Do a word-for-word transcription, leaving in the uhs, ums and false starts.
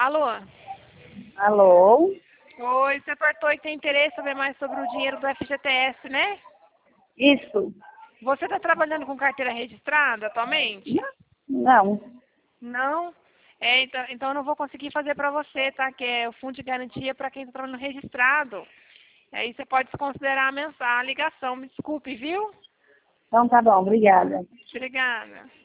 Alô? Alô? Oi, você apertou e tem interesse em saber mais sobre o dinheiro do F G T S, né? Isso? Você está trabalhando com carteira registrada atualmente? Não. Não? É, então, então eu não vou conseguir fazer para você, tá? Que é o fundo de garantia para quem está trabalhando registrado. Aí você pode desconsiderar a mensagem, a ligação. Me desculpe, viu? Então tá bom, obrigada. Obrigada.